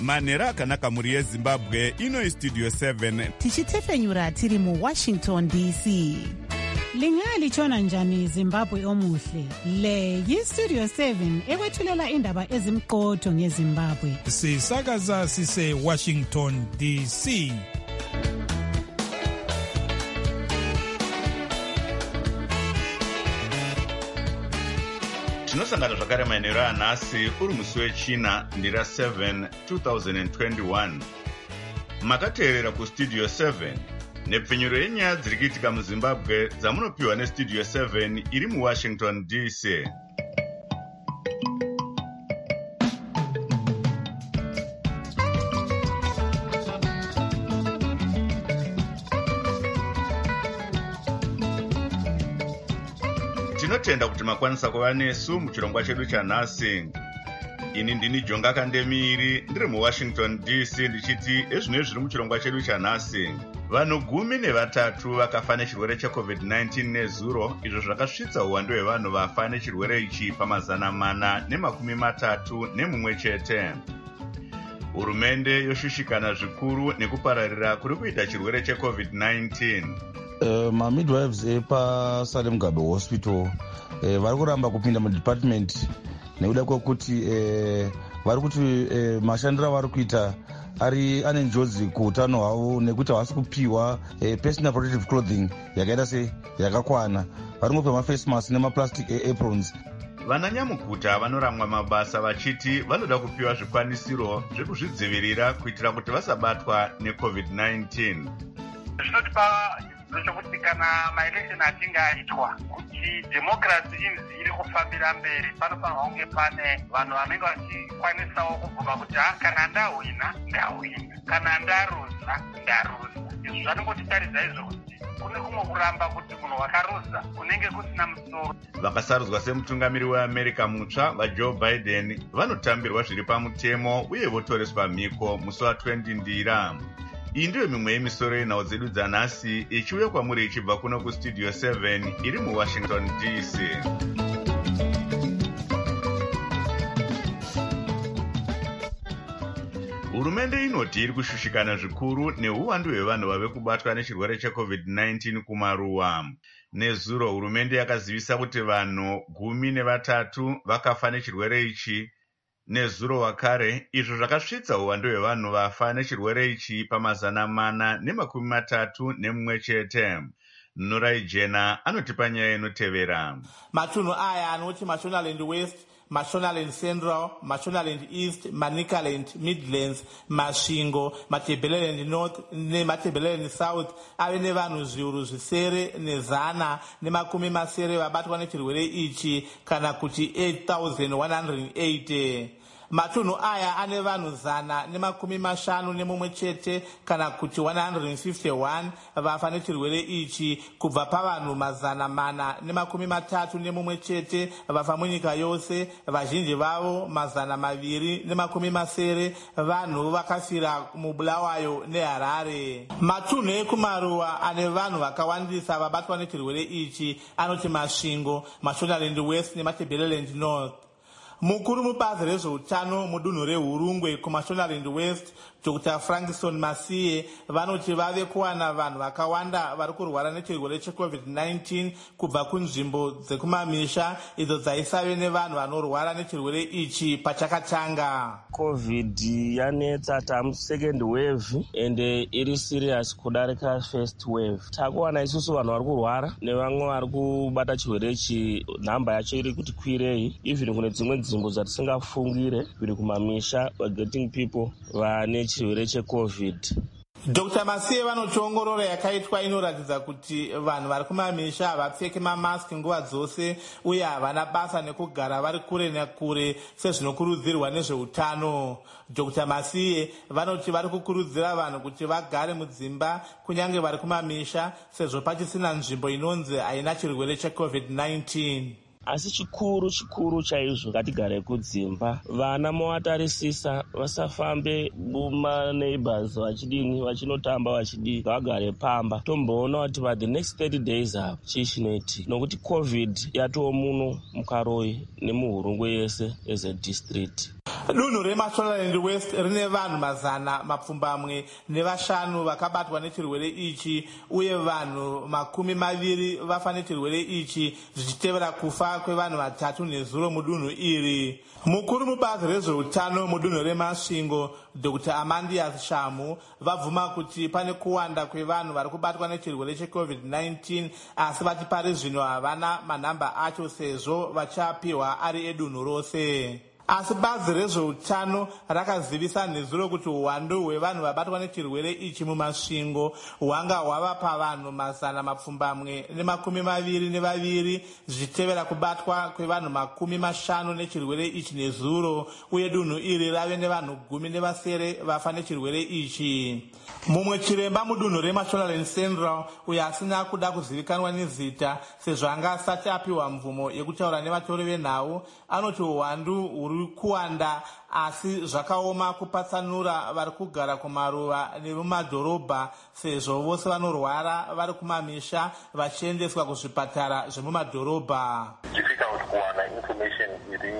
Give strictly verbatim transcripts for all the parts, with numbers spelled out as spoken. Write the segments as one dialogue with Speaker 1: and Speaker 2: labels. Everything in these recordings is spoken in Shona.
Speaker 1: manhero akanaka mhuri yezimbabwe. Ino istudio seven
Speaker 2: tichitefenyura tiri muwashington D C.
Speaker 3: Lingalitshona njani Zimbabwe omuhle? Le yistudio seven ekwethulela indaba ezimqotho ngeZimbabwe.
Speaker 4: Sisakaza sise Washington D C.
Speaker 1: tinosangana zvakare manhero anhasi uri musi wechina ndira seven two thousand twenty-one. makateerera kustudio seven nepfenyuro yenyaya dziri kuitika muzimbabwe dzamunopiwa nestudio seven iri muwashington D C. tinotenda kuti makwanisa kuva nesu muchirongwa chedu chanhasi. Ini ndini Jonga Kandemiri ndiri muwashington D C ndichiti ezvino zviri muchirongwa chedu chanhasi. Vanhu gumi nevatatu vakafa nechirwere checovid nineteen nezuro, izvo zvakasvitsa uwandu hwevanhu vafa nechirwere ichi pamazana mana nemakumi matatu nemumwe chete. Hurumende yoshushikana zvikuru nekupararira kuri kuita chirwere checovid nineteen.
Speaker 5: Uh, mamidwives epaSalem Gabe Hospital uh, vari kuramba kupinda mudepartment nekuda kwekuti uh, vari kuti uh, mashandiro avari kuita ari ane njodzi kuutano hwavo nekuti havasi kupiwa uh, personal protective clothing yakaita se yakakwana. Vari ngopiwa maface mask nemaplastic uh, aprons.
Speaker 1: Vananyamukuta vanoramwa mabasa vachiti vanoda kupiwa zvikwanisiro zvekuzvidzivirira kuitira kuti vasabatwa necovid nineteen.
Speaker 6: Zvinotipa zvokuti kana maelection achinge aitwa kuti democracy iri kufambira mberi panofanirwa kunge pane vanhu vanenge vachikwanisawo kubvuma kuti ha kana ndahwina ndahwina kana ndaruza ndaruza. Izvi zvanongotitaridza izvo kuti kune kumwe kuramba kuti munhu wakaruza kunenge kusina musoro.
Speaker 1: Vakasarudzwa semutungamiri weAmerica mutsva vaJoe Biden vanotambirwa zviri pamutemo uye votoreswa mhiko musi wa20 ndira. Iyi ndiyo mimwe yemisoro yenhau dzedu dzanhasi ichiuya kwamuri ichibva kuno kustudio seven iri muwashington D C. Hurumende inoti iri kushushikana zvikuru neuwandu hwevanhu vave kubatwa nechirwere checovid nineteen kumaruwa. Nezuro hurumende yakazivisa kuti vanhu gumi nevatatu vakafa nechirwere ichi nezuro wakare, izvo zvakasvitsa uwandu hwevanhu vafa nechirwere ichi pamazana mana nemakumi matatu nemumwe chete. Nurai Jena anotipa nyaya inotevera.
Speaker 7: Matunhu aya anoti Mashonaland West, Mashonaland Central, Mashonaland East, Manicaland, Midlands, Masvingo, Matabeleland North neMatabeleland South ave nevanhu zviuru zvisere nezana nemakumi masere vabatwa nechirwere ichi kana kuti eight thousand one hundred eighty. Matunhu aya ane vanhu zana nemakumi mashanu nemumwe chete kana kuti one hundred fifty-one vafa nechirwere ichi kubva pavanhu mazana mana nemakumi matatu nemumwe chete vafa munyika yose, vazhinji vavo mazana maviri nemakumi masere vanhu vakafira muBulawayo neHarare. Matunhu ekumaruwa ane vanhu vakawandisa vabatwa nechirwere ichi anoti Masvingo, Mashonaland West neMatabeleland North. Mukuru mubazi rezveutano mudunhu reHurungwe kuMashonaland West, Doctor Frankson Masiye vanoti vave kuwana vanhu vakawanda vari kurwara nechirwere checovid nineteen kubva kunzvimbo dzekumamisha idzo dzaisave nevanhu vanorwara nechirwere ichi pachakatanga.
Speaker 8: Covid yanetsa tamu second wave ende iri serious kudarika first wave. Takuwana isusu vanhu vari kurwara nevamwe vari kubata chirwere ichi nhamba yacho iri kuti kwirei, even kune dzimwe nzvimbo dzatisingafungire kuri kumamisha we're getting people vane chirwere checovid.
Speaker 7: Doctor Masiye vanoti ongororo yakaitwa inoratidza kuti vanhu vari kumamisha havapfeki mamaski nguva dzose uye havana basa nekugara vari kure nekure sezvinokurudzirwa nezveutano. Doctor Masiye vanoti vari kukurudzira vanhu kuti vagare mudzimba kunyange vari kumamisha sezvo pachisina nzvimbo inonzi haina chirwere checovid nineteen.
Speaker 8: Asi chikuru chikuru chaizvo ngatigare kudzimba. Vana movatarisisa vasafambe mumaneighbors vachidini vachinotamba vachidii, vagare pamba. Tomboona kuti pa the next thirty days apa chii chinoitika nokuti covid yatoo muno muKaroyi nemuHurungwe yese as a district.
Speaker 7: Dunhu reMashonaland West rine vanhu mazana mapfumbamwe nevashanu vakabatwa nechirwere ichi, uye vanhu makumi maviri vafa nechirwere ichi, zvichitevera kufa kwevanhu vatatu nezuro mudunhu iri. Mukuru mubazi rezveutano mudunhu reMasvingo, Doctor Amandias Shamu, vabvuma kuti pane kuwanda kwevanhu vari kubatwa nechirwere checovid nineteen, asi vati pari zvino havana manhamba acho sezvo vachapiwa ari edunhu rose. Asi bazi rezveutano rakazivisa nezuro kuti uwandu hwevanhu vabatwa nechirwere ichi mumasvingo hwanga hwava pavanhu mazana mapfumbamwe nemakumi maviri nevaviri, zvichitevera kubatwa kwevanhu makumi mashanu nechirwere ichi nezuro, uye dunhu iri rave nevanhu gumi nevasere vafa nechirwere ichi. Mumwe chiremba mudunhu reMashonaland Central, uyo asina kuda kuzivikanwa nezita sezvo anga asati apiwa mvumo yekutaura nevatori venhau, anoti uwandu huri kuwanda asi zvakaoma kupatsanura vari kugara kumaruva nemumadhorobha, sezvo vose vanorwara vari kumamisha vachiendeswa kuzvipatara zvemumadhorobha.
Speaker 9: Difficult kuwana information iri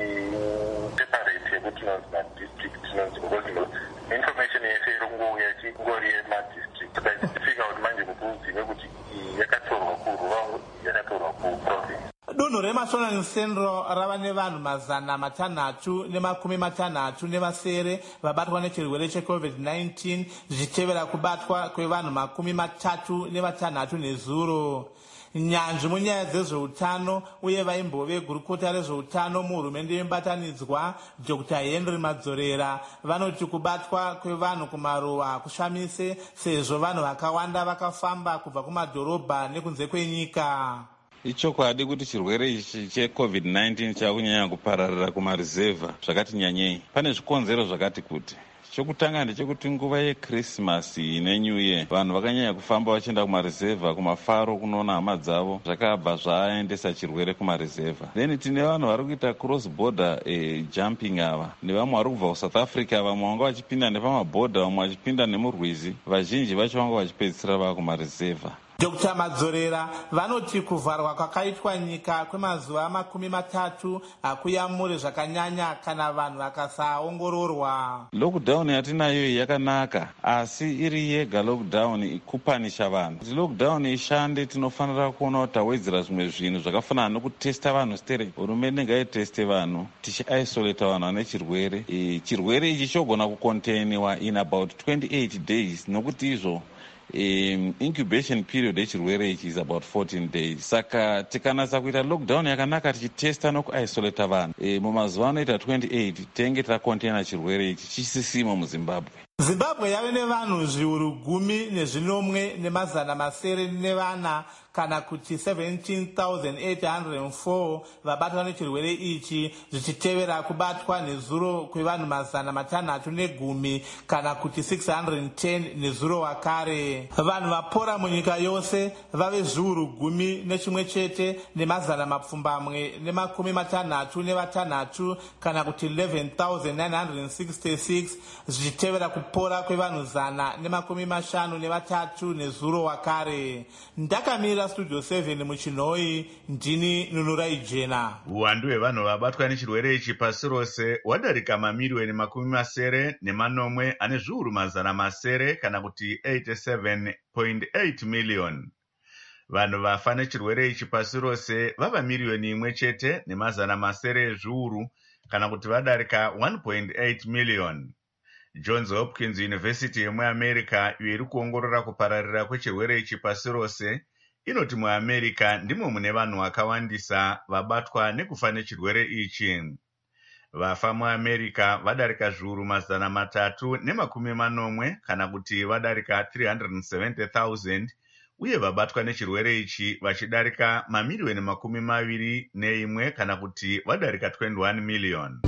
Speaker 9: separate yekuti nonzi madistrict, nonzi because information yese irongouya chingori yemadistrict, but it's difficult manje kuti nekuti yakatorwa kuruva yakatorwa kuprovince.
Speaker 7: Dunhu reMashonaland Central rava nevanhu mazana matanhatu nemakumi matanhatu nevasere vabatwa nechirwere checovid nineteen, zvichitevera kubatwa kwevanhu makumi matatu nevatanhatu nezuro. Nyanzvi munyaya dzezveutano uye vaimbove gurukota rezveutano muhurumende yemubatanidzwa, Doctor Henry Madzorera, vanoti kubatwa kwevanhu kumaruwa kushamise sezvo vanhu vakawanda vakafamba kubva kumadhorobha nekunze kwenyika.
Speaker 10: Ichokwadi kuti chirwere ichi checovid nineteen chakunyanya kupararira kumarizevha zvakati nyanyei. Pane zvikonzero zvakati kuti. Chokutanga ndechekuti nguva yeKrisimasi neNew Year vanhu vakanyanya kufamba vachienda kumarizevha, kumafaro kunoona hama dzavo, zvakabva zvaendesa chirwere kumarizevha. Then tine vanhu vari kuita cross border eh, jumping ava, nevamwe vari kubva kuSouth Africa, vamwe vanga vachipinda nepamabhodha, vamwe vachipinda nemurwizi, vazhinji vacho vanga vachipedzisira vava kumarizevha.
Speaker 7: Doctor Madzorera vanoti kuvharwa kwakaitwa nyika kwemazuva makumi matatu hakuyamure zvakanyanya kana vanhu vakasaongororwa.
Speaker 10: Lockdown yatinayo yakanaka, asi iri yega lockdown ikupanisha vanhu. Kuti lockdown ishande tinofanira kuona kuti tawedzera zvimwe zvinhu zvakafanana nokutesta vanhu stere. Hurumende ngaiteste vanhu, tichiisolate vanhu vane chirwere. E, chirwere ichi chogona kucontainiwa in about twenty-eight days, nokuti izvo Um, incubation period yechirwere ichi is about fourteen days. Saka tikanasa kuita lockdown yakanaka tichitesta nokuisolata vanhu e, mumazuva anoita twenty-eight tenge takontaina chirwere ichi chisisimo muZimbabwe.
Speaker 7: Zimbabwe yave nevanhu zviuru gumi nezvinomwe nemazana masere nevana kana kuti seventeen thousand eight hundred four vabatwa nechirwere ichi, zvichitevera kubatwa nezuro kwevanhu mazana matanhatu negumi kana kuti six hundred ten nezuro wakare. Vanhu vapora munyika yose vave zviuru gumi nechimwe chete nemazana mapfumbamwe nemakumi matanhatu nevatanhatu kana kuti eleven thousand nine hundred sixty-six, zvichitevera kupora kwevanhu zana nemakumi mashanu nevatatu nezuro wakare. Ndakamira Studio seven muchinhoi, ndini Nunurai Jena.
Speaker 1: Uwandu hwevanhu vabatwa nechirwere ichi pasi rose hwadarika mamiliyoni makumi masere nemanomwe ane zviuru mazana masere kana kuti eighty-seven point eight million. Vanhu vafa nechirwere ichi pasi rose vava miliyoni imwe chete nemazana masere ezviuru kana kuti vadarika one point eight million. Johns Hopkins University yemuAmerica iyo iri kuongorora kupararira kwechirwere ichi pasi rose inoti muAmerica ndimo mune vanhu vakawandisa vabatwa nekufa nechirwere ichi. Vafa muAmerica vadarika zviuru mazana matatu nemakumi manomwe kana kuti vadarika three hundred seventy thousand, uye vabatwa nechirwere ichi vachidarika mamiliyoni makumi maviri neimwe kana kuti vadarika twenty-one million.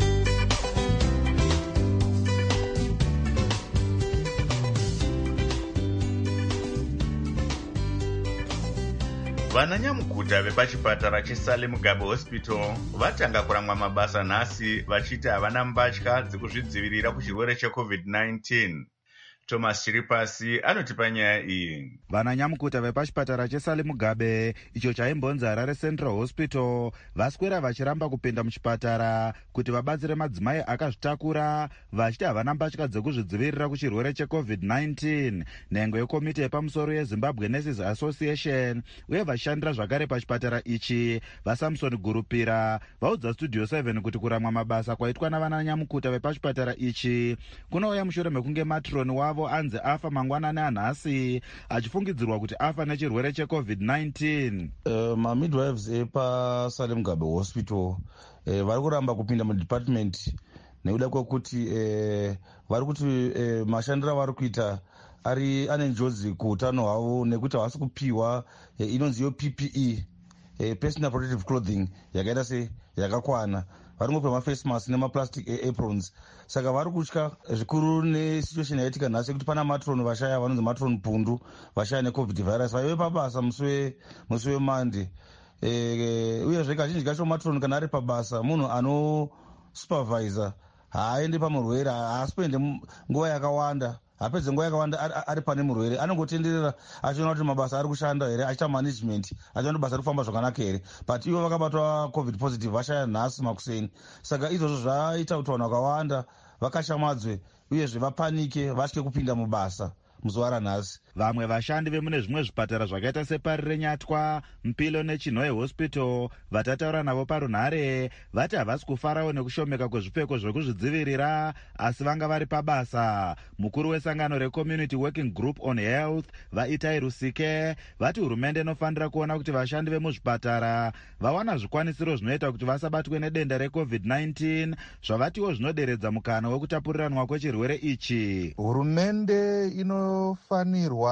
Speaker 1: Vananyamukuta vepachipatara cheSalem Mugabe Hospital vatanga kuramwa mabasa nhasi vachiti havana mbatya dzekuzvidzivirira kuchirwere checovid nineteen. Thomas Chiripasi anotipa nyaya iyi.
Speaker 11: Vananyamukuta vepachipatara cheSally Mugabe icho chaimbonzi Harare Central Hospital vaswera vachiramba kupinda muchipatara kuti vabatsire madzimai akazvitakura vachiti havana mbatya dzekuzvidzivirira kuchirwere checovid nineteen. Nhengo yekomiti yepamusoro yeZimbabwe Nurses Association uye vachishandira zvakare pachipatara ichi vaSamson Gurupira vaudza Studio seven kuti kuramwa mabasa kwaitwa navananyamukuta vepachipatara ichi kunouya mushure mekunge matroni wavo anzi afa mangwanani anhasi achifungidzirwa kuti afa nechirwere checovid nineteen.
Speaker 5: Uh, mamidwives epaSally Mugabe Hospital uh, vari kuramba kupinda mudepartment nekuda kwekuti uh, vari kuti uh, mashandiro avari kuita ari ane njodzi kuutano hwavo nekuti havasi kupiwa uh, inonzi yo P P E uh, personal protective clothing yakaita se yakakwana. Vari ngopa maface mask nemaplastic aprons. Saka vari kutya zvikuru nesituation yaitika nhasi kuti pana matroni vashaya vanonzi matroni pundu vashaya necovid virus vaive pabasa musi wemande. E, uyezve kazhinji kacho matroni kana ari pabasa munhu ano supervisor haaende pamurwere, haasipende nguva yakawanda, hapedze nguva yakawanda ari, ari pane murwere, anongotenderera achiona kuti mabasa ari kushanda here, achiita management, achiona kuti basa riri kufamba zvakanaka here. But ivo vakabatwa covid positive vashaya nhasi makuseni. Saka izvozvo zvaita kuti vanhu vakawanda vakashamadzwe uyezve vapanike vatye kupinda mubasa muzuva ranhasi.
Speaker 11: Vamwe vashandi vemune zvimwe zvipatara zvakaita separi reNyatwa, Mpilo neChinhoe Hospital vatataura navo parunhare vati havasi kufarawo nekushomeka kwezvipfeko zvekuzvidzivirira asi vanga vari pabasa. Mukuru wesangano reCommunity Working Group on Health vaItai Rusike vati hurumende inofanira kuona kuti vashandi vemuzvipatara vawana zvikwanisiro zvinoita kuti vasabatwe nedenda recovid nineteen zvavatiwo zvinoderedza mukana wekutapuriranwa kwechirwere ichi.
Speaker 12: Hurumende inofanirwa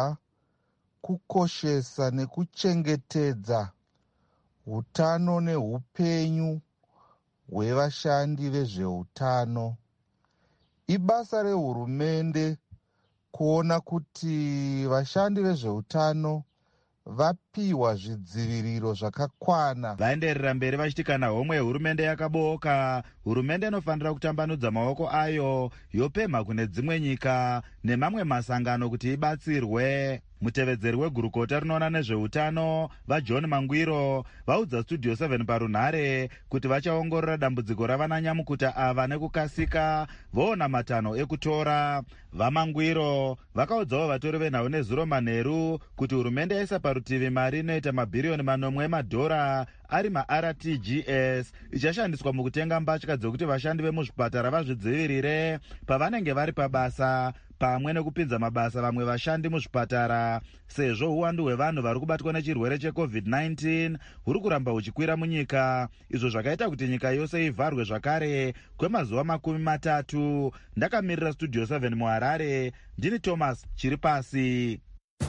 Speaker 12: kukoshesa nekuchengetedza hutano nehupenyu hwevashandi vezveutano. Ibasa rehurumende kuona kuti vashandi vezveutano vapiwa zvidziviriro zvakakwana.
Speaker 11: Vaenderera mberi vachiti kana homwe hurumende yakabooka, hurumende inofanira kutambanudza maoko ayo yopemha kune dzimwe nyika nemamwe masangano kuti ibatsirwe. Mutevedzeri wegurukota rinoona nezveutano vaJohn Mangwiro vaudza Studio seven parunhare kuti vachaongorora dambudziko ravananyamukuta ava nekukasika voona matanho ekutora. VaMangwiro vakaudzawo vatori venhau nezuro manheru kuti hurumende yaisa parutivi mari inoita mabhiriyoni manomwe emadhora ari ma-R T G S ichashandiswa mukutenga mbatya dzekuti vashandi vemuzvipatara vazvidzivirire pavanenge vari pabasa pamwe nekupinza mabasa vamwe vashandi muzvipatara sezvo uwandu hwevanhu vari kubatwa nechirwere checovid nineteen huri kuramba huchikwira munyika, izvo zvakaita kuti nyika yose ivharwe zvakare kwemazuva makumi matatu. Ndakamirira Studio seven muHarare, ndini Thomas Chiripasi.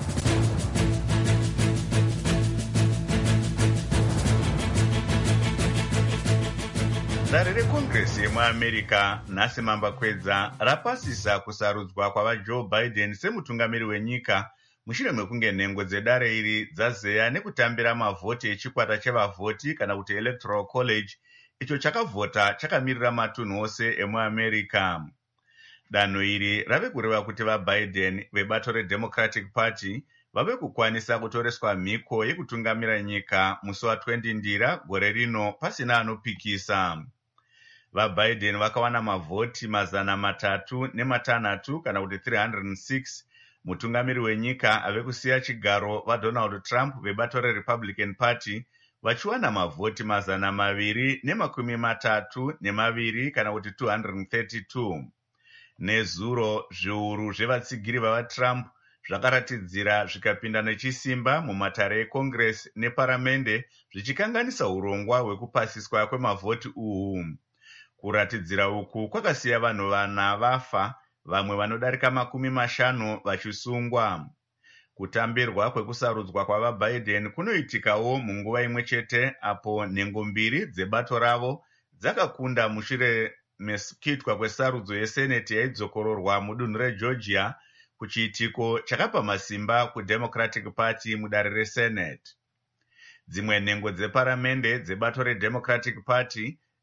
Speaker 1: Dare rekongresi yemuAmerica nhasi mambakwedza rapasisa kusarudzwa kwavaJoe Biden semutungamiri wenyika mushure mekunge nhengo dzedare iri dzazeya nekutambira mavhoti echikwata chevavhoti kana kuti electoral college icho chakavhota chakamirira matunhu ose emuAmerica. Danho iri rave kureva kuti vaBiden vebato reDemocratic Party vave kukwanisa kutoreswa mhiko yekutungamira nyika musi wa20 ndira gore rino pasina anopikisa. VaBiden vakawana mavhoti mazana matatu nematanhatu kana kuti three hundred six. Mutungamiri wenyika ave kusiya chigaro vaDonald Trump vebato reRepublican Party vachiwana mavhoti mazana maviri nemakumi matatu nemaviri kana kuti two hundred thirty-two. Nezuro zviuru zvevatsigiri vavaTrump zvakaratidzira zvikapinda nechisimba mumatare eCongress neparamende zvichikanganisa urongwa hwekupasiswa kwemavhoti uhu. Kuratidzira uku kwakasiya vanhu vana vafa, vamwe vanodarika makumi mashanu vachisungwa. Kutambirwa kwekusarudzwa kwavaBiden kunoitikawo munguva imwe chete apo nhengo mbiri dzebato ravo dzakakunda mushure mekuitwa kwesarudzo yeseneti yaidzokororwa mudunhu reGeorgia kuchiitiko chakapa masimba kuDemocratic Party mudare reSenate. Dzimwe nhengo dzeparamende dzebato reDemocratic Party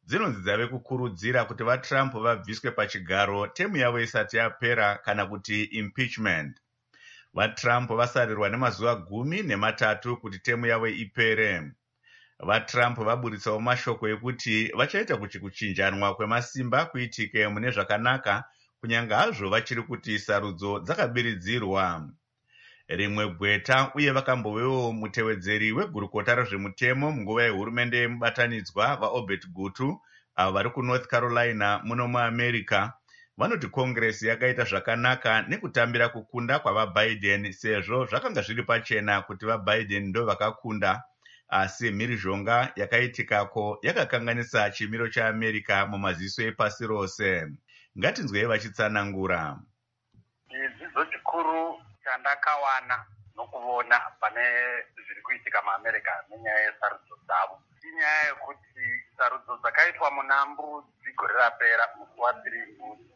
Speaker 1: dzinonzi dzave kukurudzira kuti vatrump vabviswe pachigaro temu yavo isati yapera kana kuti impeachment. VaTrump vasarirwa nemazuva gumi nematatu kuti temu yavo ipere. VaTrump vaburitsawo mashoko ekuti vachaita kuti kuchinjanwa kwemasimba kuitike mune zvakanaka, kunyange hazvo vachiri kuti sarudzo dzakabiridzirwa. Rimwe gweta uye vakambovewo mutevedzeri wegurukota rezvemutemo munguva yehurumende yemubatanidzwa vaObert Gutu avo vari kuNorth Carolina muno muAmerica vanoti Congress yakaita zvakanaka nekutambira kukunda kwavaBiden sezvo zvakanga zviri pachena kuti vaBiden ndo vakakunda, asi mhirizhonga yakaitikako yakakanganisa chimiro chaAmerica mumaziso epasi rose. Ngatinzwei vachitsanangura.
Speaker 6: Chidzidzo chikuru chandakawana nokuona pane zviri kuitika muAmerica nenyaya yesarudzo dzavo inyaya yekuti sarudzo dzakaitwa munambu dzigore rapera musi waThree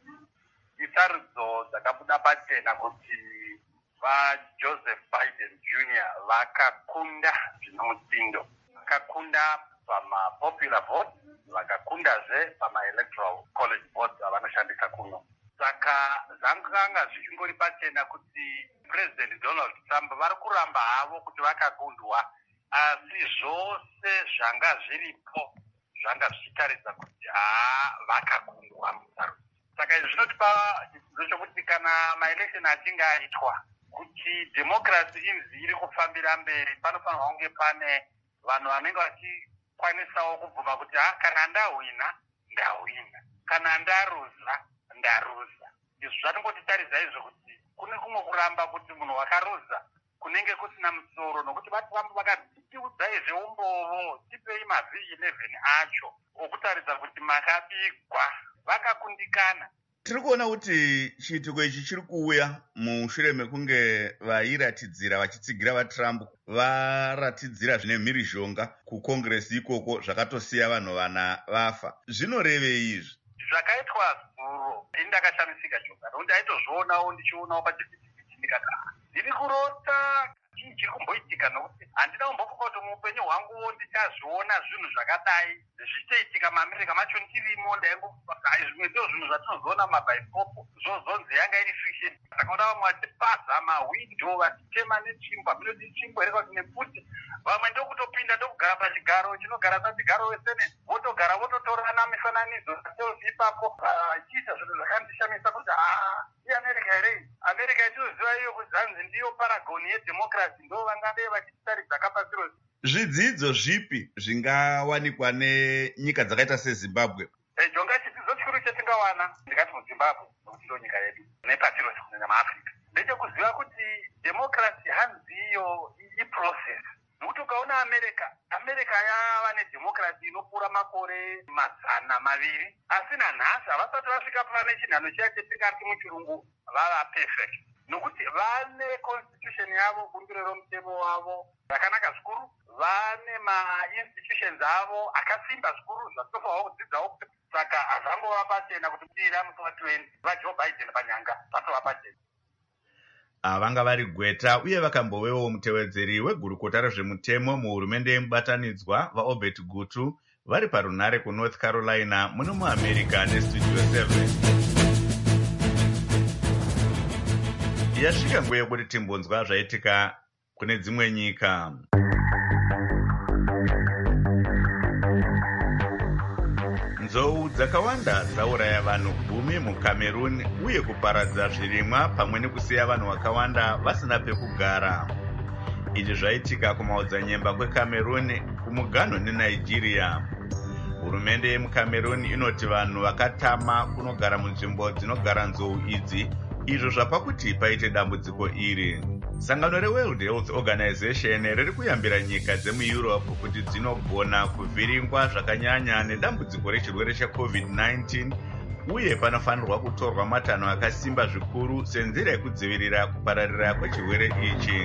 Speaker 6: isarudzo dzakabuda pachena kuti vaJoseph Biden Junior vakakunda zvinomutsindo, vakakunda pamapopular vote, vakakundazve pamaelectoral college votes avanoshandisa kuno. Saka zvanga zvichingori pachena kuti President Donald Trump vari kuramba havo kuti vakakundwa, asi zvose zvanga zviripo zvanga zvichitaridza kuti haa vakakundwa musarudzo. Saka izvi zvinotipa chidzidzo chokuti kana maelection achinge aitwa kuti democracy inzi iri kufambira mberi, panofanirwa kunge pane vanhu vanenge vachikwanisawo kubvuma kuti ha kana ndahwina ndahwina, kana ndaruza ndaruza. Izvi zvatingotitaridza izvo kuti kune kumwe kuramba kuti munhu wakaruza kunenge kusina musoro, nokuti vaTrump vakatiudzai zveumbovo, tipei mavhi eleven acho okutaridza kuti makabigwa, vakakundikana.
Speaker 1: Tiri kuona kuti chiitiko ichi chiri kuuya mushure mekunge vairatidzira vachitsigira vaTrump varatidzira zvine mhirizhonga kuCongress ikoko zvakatosiya vanhu vana vafa. Zvinorevei izvi?
Speaker 6: Zvakaitwa zuro indakashamisika joka, nokuti aitozvionawo ndichionawo pachivhitivhiti ndikati ndiri kurota chii chiri kumboitika, nokuti handina kumbofunga kuti muupenyu hwanguwo ndichazviona zvinhu zvakadai zvichiitika muAmerica macho ndirimo. Ndaingofunga zvimwe ndizvo zvinhu zvatinozoona mumabhaipopo zvozonzi yanga iri fiction. Saka vamwe vachipaza mahwindo vachitema netsvimbo, minoti tsvimbo iri kuti nefuti vamwe ndokutopinda ndokugara pachigaro chinogara pachigaro weseneti, votogara vototorana mifananidzo selfi ipapo vachiita zvinhu zvakandishamisa kuti haa iAmerica here. America yatinoziva iyo kuzanzi ndiyo paragoni yedemocracy, ndo vangadei vachitaridza kapasi rose.
Speaker 1: Zvidzidzo zvipi zvingawanikwa nenyika dzakaita seZimbabwe?
Speaker 6: Jonga chidzidzo chikuru chatingawana ndikati muZimbabwe, nokuti ndo nyika yedu nepasi rose kunyanya muAfrica, ndechekuziva kuti democracy hanzi iyo iprocess. Nokuti ukaona America, America yava nedemocracy inopfuura makore mazana maviri, asi nanhasi havasati vasvika pane chinhano chiya chetingati muchirungu vava perfect, nokuti vane constitution yavo, bumbiro romutemo wavo rakanaka zvikuru, vane mainstitutions avo akasimba zvikuru zvatofanirwa kudzidzawo. Saka hazvangova pachena kuti tira musi watwenty vaJoe Biden panyanga, zvatova pachena.
Speaker 1: Vanga vari gweta uye vakambovewo mutevedzeri wegurukota rezvemutemo muhurumende yemubatanidzwa vaObert Gutu vari parunhare kuNorth Carolina muno muAmerica neStudio seven. Yasvika nguva yekuti timbonzwa zvaitika kune dzimwe nyika. Nzou dzakawanda dzauraya vanhu gumi muCameroon uye kuparadza zvirimwa pamwe nekusiya vanhu vakawanda vasina pekugara. Izvi zvaitika kumaodzanyemba kweCameroon kumuganho neNigeria. Hurumende yemuCameroon inoti vanhu vakatama kunogara munzvimbo dzinogara nzou idzi, izvo zvapa kuti paite dambudziko iri. Sangano reWorld Health Organization riri kuyambira nyika dzemuEurope kuti dzinogona kuvhiringwa zvakanyanya nedambudziko rechirwere cheCovid nineteen, uye panofanirwa kutorwa matanho akasimba zvikuru senzira yekudzivirira kupararira kwechirwere ichi.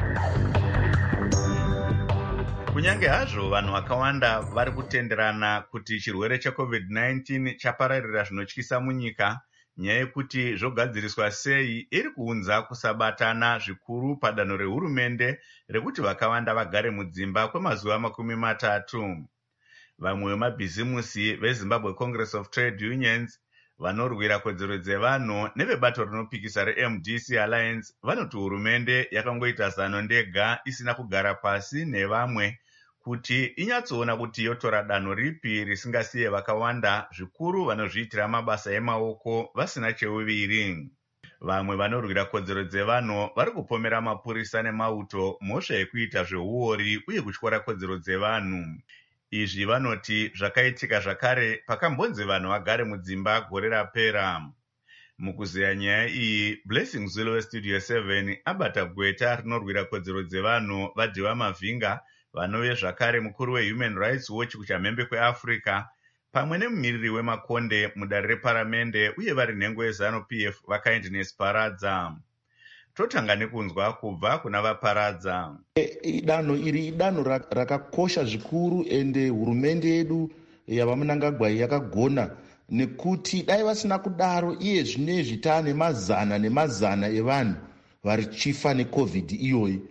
Speaker 1: Kunyange hazvo vanhu vakawanda vari kutenderana kuti chirwere cheCovid nineteen chapararira zvinotyisa munyika, nyaya yekuti zvogadziriswa sei iri kuunza kusabatana zvikuru padanho rehurumende rekuti vakawanda vagare mudzimba kwemazuva makumi matatu. vamwe vemabhizimusi vezimbabwe Congress of Trade Unions, vanorwira kodzero dzevanhu nevebato rinopikisa reM D C Alliance vanoti hurumende yakangoita zano ndega isina kugara pasi nevamwe kuti inyatsoona kuti yotora danho ripi risingasiye vakawanda zvikuru vanozviitira mabasa emaoko vasina cheuviri. Vamwe vanorwira kodzero dzevanhu vari kupomera mapurisa nemauto mhosva yekuita zveuori uye kutyora kodzero dzevanhu. Izvi vanoti zvakaitika zvakare pakambonzi vanhu vagare mudzimba gore rapera. Mukuzeya nyaya iyi, Blessing Zulu weStudio seven abata gweta rinorwira kodzero dzevanhu vaDhiwa Mavhinga, vanove zvakare mukuru weHuman Rights Watch kuchamhembe kweAfrica, pamwe nemumiriri wemakonde mudare reparamende uye vari nhengo yeZanu P F vaKindness Paradza. Totanga nekunzwa kubva kuna vaparadza.
Speaker 12: E, danho iri idanho rakakosha zvikuru ende hurumende yedu yavaMnangagwa yakagona, nekuti dai vasina kudaro iye zvinezvi taane mazana nemazana evanhu vari chifa neCovid iyoyi.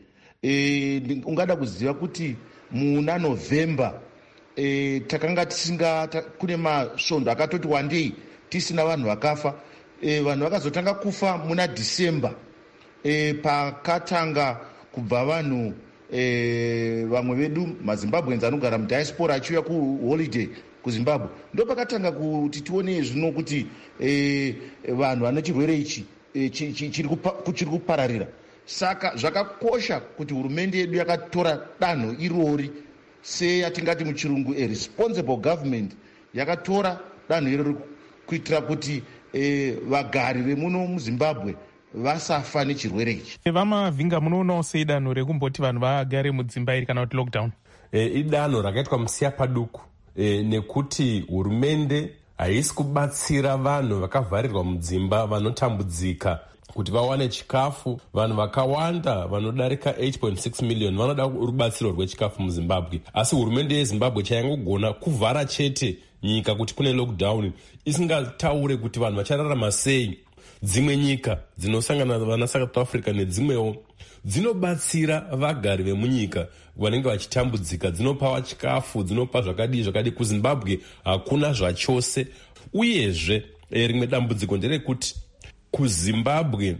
Speaker 12: E, ungada kuziva kuti muna November e, takanga tisinga ta, kune masvondo akatoti wandei tisina vanhu vakafa. E, vanhu vakazotanga kufa muna December. E, pakatanga kubva vanhu e, vamwe vedu maZimbabweans anogara mudiaspora achiuya kuholiday kuZimbabwe, ndo pakatanga kuti tione zvino kuti e, vanhu vane chirwere ichi e, chiri kupararira. Saka zvakakosha kuti hurumende yedu yakatora danho irori seyatingati muchirungu a responsible government, yakatora danho irori kuitira kuti e, vagari vemuno muZimbabwe vasafa nechirwere ichi.
Speaker 13: VaMavhinga, munoonawo sei danho rekumboti vanhu vagare mudzimba iri kana kuti lockdown?
Speaker 14: E, idanho rakaitwa musiya paduku e, nekuti hurumende haisi kubatsira vanhu vakavharirwa mudzimba vanotambudzika kuti vawane chikafu. Vanhu vakawanda vanodarika eight point six million vanoda rubatsiro rwechikafu muZimbabwe, asi hurumende yeZimbabwe chayangogona kuvhara chete nyika kuti kune lockdown, isingataure kuti vanhu vachararama sei. Dzimwe nyika dzinosangana vana South Africa nedzimwewo dzinobatsira vagari vemunyika vanenge vachitambudzika, dzinopawa chikafu, dzinopa zvakadii zvakadii. KuZimbabwe hakuna zvachose. Uyezve e, rimwe dambudziko nderekuti kuZimbabwe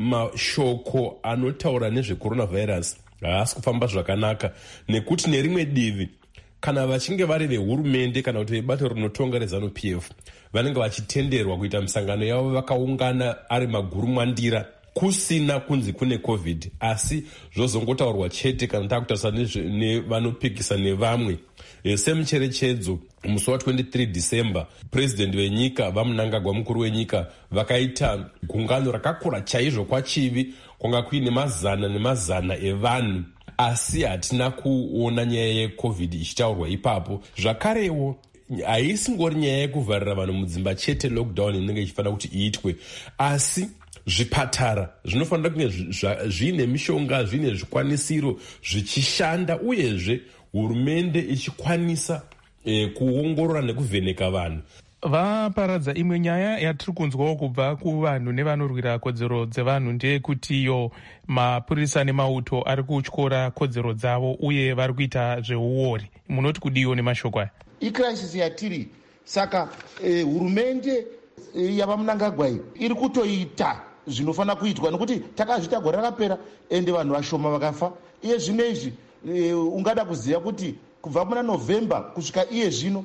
Speaker 14: mashoko anotaura nezvecoronavirus haasi kufamba zvakanaka, nekuti nerimwe divi kana vachinge vari vehurumende kana kuti vebato rinotonga reZanu P F vanenge vachitenderwa kuita misangano yavo vakaungana ari maguru mwandira kusina kunzi kune COVID, asi zvozongotaurwa chete kana takutarisa nevanopikisa nevamwe. E, semucherechedzo musi wa23 December president wenyika vaMnangagwa, mukuru wenyika, vakaita gungano rakakura chaizvo kwachivi, kwanga kuine mazana nemazana evanhu, asi hatina kuona nyaya yeCovid ichitaurwa ipapo. Zvakarewo haisingori nyaya yekuvharira vanhu mudzimba chete lockdown inenge ichifanira kuti iitwe, asi zvipatara zvinofanira kunge zvine mishonga, zvine zvikwanisiro zvichishanda, uyezve hurumende ichikwanisa e, kuongorora nekuvheneka vanhu.
Speaker 13: Vaparadza, imwe nyaya yatiri kunzwawo kubva kuvanhu nevanorwira kodzero dzevanhu ndeyekuti iyo mapurisa nemauto ari kutyora kodzero dzavo uye vari kuita zveuori. Munoti kudiwo nemashoko aya?
Speaker 12: Icrisis yatiri, saka eh, hurumende eh, yavaMnangagwa iri kutoita zvinofanira kuitwa, nekuti takazvita gore rakapera ende vanhu vashoma vakafa. Iye zvino izvi e, ungada kuziva kuti kubva muna November kusvika iye zvino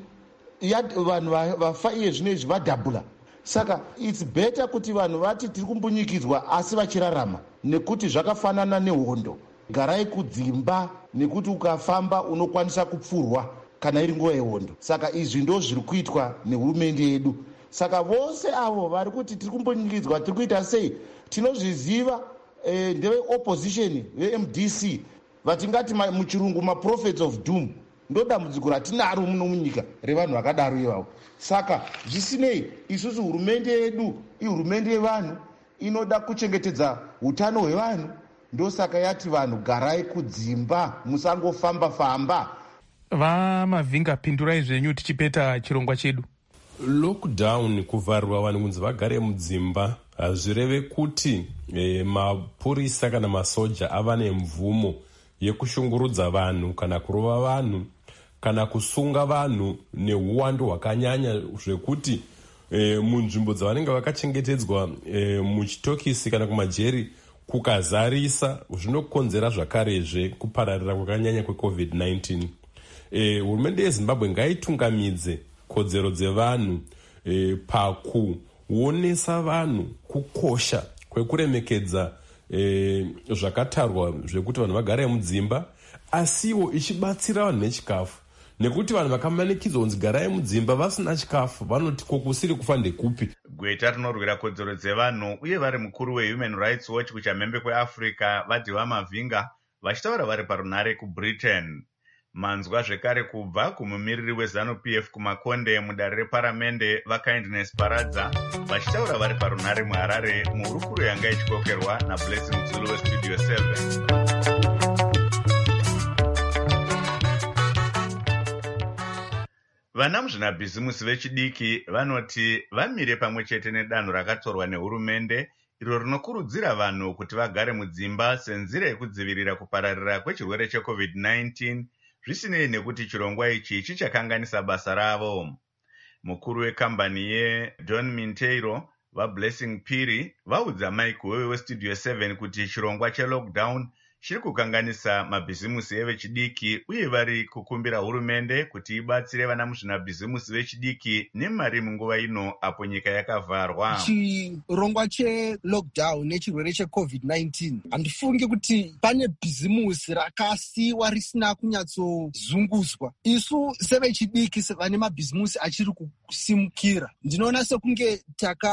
Speaker 12: vanhu vafa iye zvino izvi vadhabhula. Saka it's better kuti vanhu vati tiri kumbunyikidzwa asi vachirarama, nekuti zvakafanana nehondo. Garai kudzimba, nekuti ukafamba unokwanisa kupfurwa kana iri nguva yehondo. Saka izvi ndo zviri kuitwa nehurumende yedu. Saka vose avo vari kuti tiri kumbunyikidzwa tiri kuita sei, tinozviziva eh, ndeve opposition veM D C vatingati muchirungu maprophets of doom. Ndo dambudziko ratinaro muno munyika revanhu vakadaro ivavo. Saka zvisinei, isusu hurumende yedu ihurumende yevanhu, inoda kuchengetedza utano hwevanhu. Ndo saka yati vanhu garai kudzimba, musangofamba famba.
Speaker 13: VaMavhinga, pindurai zvenyu tichipeta chirongwa chedu.
Speaker 14: Lockdown, kuvharwa vanhu kunzi vagare mudzimba, hazvireve kuti e, mapurisa kana masoja ava nemvumo yekushungurudza vanhu kana kurova vanhu kana kusunga vanhu neuwandu hwakanyanya zvekuti e, munzvimbo dzavanenge vakachengetedzwa e, muchitokisi kana kumajeri kukazarisa zvinokonzera zvakarezve kupararira kwakanyanya kwecovid nineteen. Hurumende e, yeZimbabwe ngaitungamidze kodzero dzevanhu e, pakuonesa vanhu kukosha kwekuremekedza e, zvakatarwa zvekuti vanhu vagare mudzimba, asiwo ichibatsira vanhu nechikafu, nekuti vanhu vakamanikidzwa kunzi garai mudzimba vasina chikafu vanoti kokusiri kufa ndekupi.
Speaker 1: Gweta rinorwira kodzero dzevanhu uye vari mukuru weHuman Rights Watch kuchamhembe kweAfrica vadhiwa mavhinga vachitaura vari parunhare kuBritain. Manzwa zvekare kubva kumumiriri weZanu-P F kumakonde mudare reparamende vaKindness Paradza vachitaura vari parunhare muHarare muhurukuro yanga ichikokerwa naBlessing Zulu weStudio seven. Vana muzvinabhizimusi vechidiki vanoti vamire pamwe chete nedanho rakatorwa nehurumende iro rinokurudzira vanhu kuti vagare mudzimba senzira yekudzivirira kupararira kwechirwere checovid nineteen zvisinei nekuti chirongwa ichi chichakanganisa basa ravo. Mukuru wekambani yeDon Minteiro vaBlessing Piri vaudza Mike Wewe weStudio seven kuti chirongwa chelockdown chiri kukanganisa mabhizimusi evechidiki uye vari kukumbira hurumende kuti ibatsire vana muzvinabhizimusi vechidiki nemari munguva ino apo nyika yakavharwa.
Speaker 15: Chirongwa chelockdown nechirwere checovid nineteen handifungi kuti pane bhizimusi rakasiwa risina kunyatsozunguswa. Isu sevechidiki vane mabhizimusi achiri kusimukira ndinoona sekunge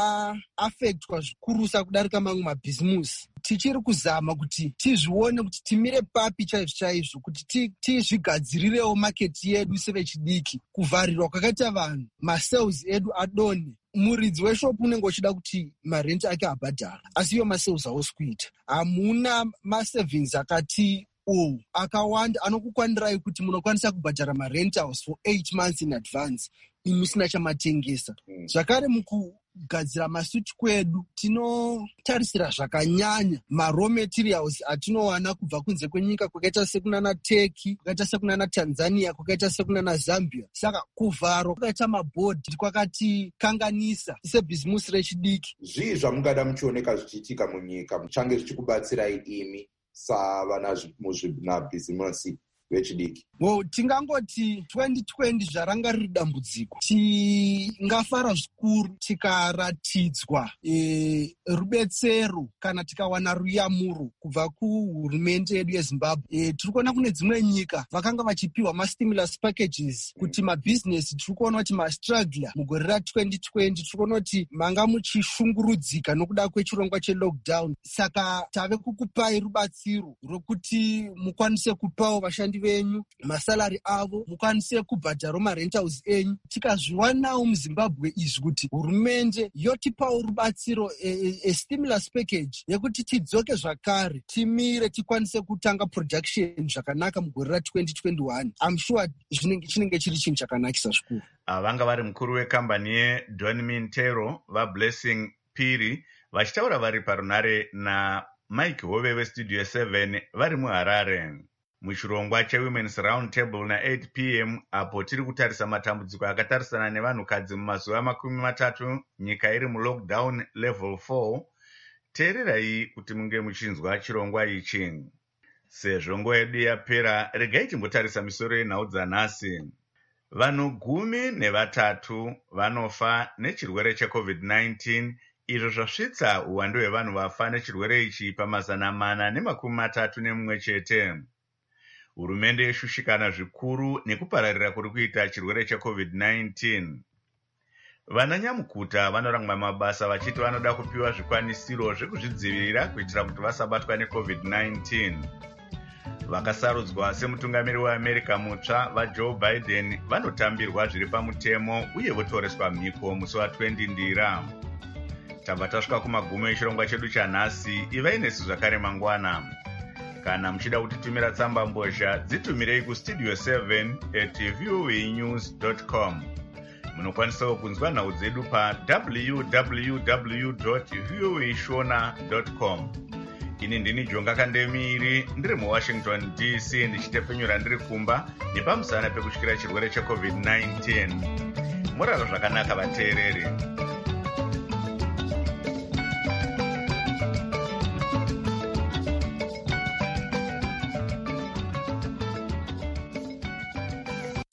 Speaker 15: takaafektwa zvikurusa kudarika mamwe mabhizimusi. Tichiri kuzama kuti tizvione kuti timire papi chaizvo chaizvo kuti tizvigadzirirewo maketi yedu sevechidiki. Kuvharirwa kwakaita vanhu, masales edu adonhe. Muridzi weshopu unenge uchida kuti marenti ake abhadhara, asi iyo masales hausi kuita. Hamuna masavings akati o akawanda anokukwanirai kuti munokwanisa kubhadhara marent house for eight months in advance musina chamatengesa. Zvakare mukugadzira masuti kwedu tinotarisira zvakanyanya maraw materials atinowana kubva kunze kwenyika kwakaita sekunana Turkey, kwakaita sekunana Tanzania, kwakaita sekunana Zambia. Saka kuvharwa kwakaita mabhodhi kwakati kanganisa sebhizimusi rechidiki.
Speaker 16: Zvii zvamungada muchioneka zvichiitika munyika muchange zvichikubatsirai imi savana muzvinabhizimusi vechidiki?
Speaker 15: Well, tingangoti twenty twenty zvaranga riri dambudziko. Tingafara zvikuru tikaratidzwa e, rubetsero kana tikawana ruyamuro kubva kuhurumende yedu yeZimbabwe. E, tiri kuona kune dzimwe nyika vakanga vachipiwa mastimulus packages kuti mabhizinesi tiri kuona kuti mastruggler mugore ra2020 tiri kuona kuti manga muchishungurudzika nokuda kwechirongwa chelockdown. Saka tave kukupai rubatsiro rwokuti mukwanise kupawo vashandi venyu masalari avo, mukwanise kubhadhara marent house enyu. Tikazviwanawo muZimbabwe izvi kuti hurumende yotipawo rubatsiro e, e, stimulus package yekuti tidzoke zvakare timire tikwanise kutanga production zvakanaka mugore ra20 twenty-one. I'm sure chinenge chinenge chiri chinhu chakanakisa zvikuru.
Speaker 1: Vanga vari mukuru wekambani yeDon Mintero vaBlessing Piri vachitaura vari parunhare naMike Hove weStudio seven vari muHarare. Muchirongwa cheWomen's Round Table na-eight p m apo tiri kutarisa matambudziko akatarisana nevanhukadzi mumazuva makumi matatu nyika iri mulockdown level four. Teererai kuti munge muchinzwa chirongwa ichi. Sezvo nguva yedu yapera, regai timbotarisa misoro yenhau dzanhasi. Vanhu gumi nevatatu vanofa nechirwere checovid nineteen, izvo zvasvitsa uwandu hwevanhu vafa nechirwere ichi pamazana mana nemakumi matatu nemumwe chete. Hurumende yeshushikana zvikuru nekupararira kuri kuita chirwere checovid nineteen. Vananyamukuta vanorangwa mabasa vachiti vanoda kupiwa zvikwanisiro zvekuzvidzivirira kuitira kuti vasabatwa necovid nineteen. Vakasarudzwa semutungamiri weAmerica mutsva vaJoe Biden vanotambirwa zviri pamutemo uye votoreswa mhiko musi wa20 ndira. Tabva tasvika kumagumo echirongwa chedu chanhasi. Ivai nesu zvakare mangwana. Kana muchida kutitumira tsamba mbozha dzitumirei kustudio seven at voanews dot com. Munokwanisawo kunzwa nhau dzedu pa w w w dot voashona dot com. ini ndini Jonga Kandemiri ndiri muwashington D C ndichitepfenyura ndiri kumba nepamusana pekutyira chirwere checovid nineteen. Murara zvakanaka vateereri.